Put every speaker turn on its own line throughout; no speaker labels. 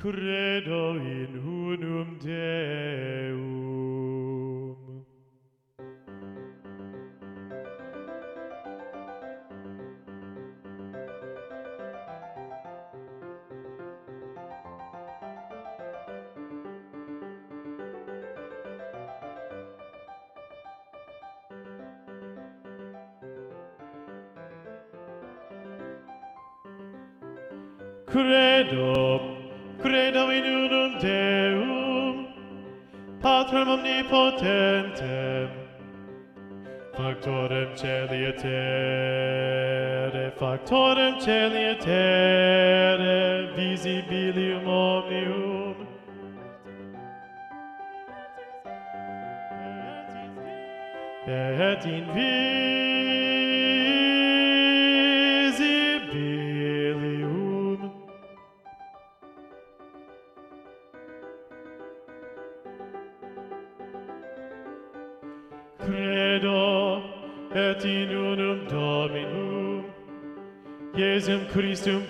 Credo in unum Deum. Credo in unum Deum, Patrem omnipotentem, factorem celi et terrae, visibilium omnium, et invisibilium. Credo et in unum Dominum, Iesum Christum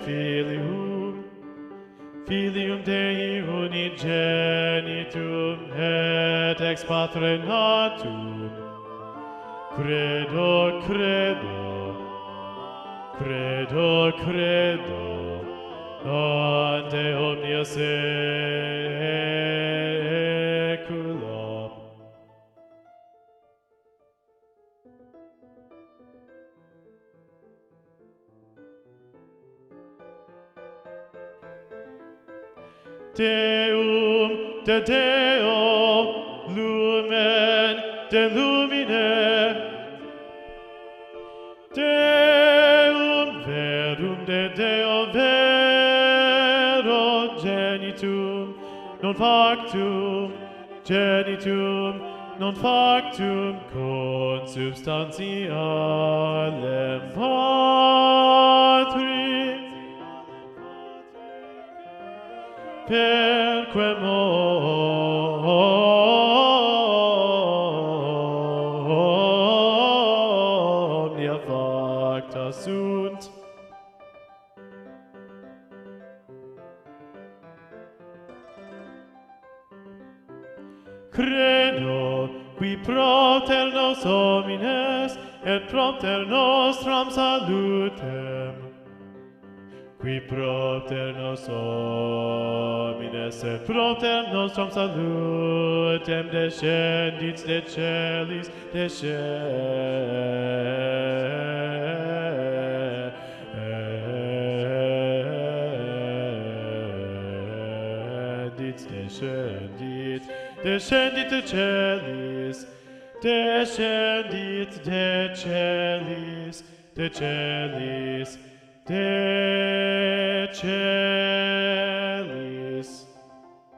Filium Dei unigenitum et ex Patre natum. Credo, ante omnia saecula. Deum de Deo, lumen de lumine, Deum verum de Deo vero, genitum, non factum, consubstantialem Patri, perquem omnia facta sunt. Credo, qui propter nos homines et propter nostram salutem, qui propter nos homines et propter nostram salutem descendit de celis, descendit de celis,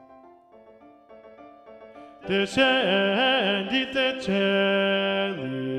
descendit de celis.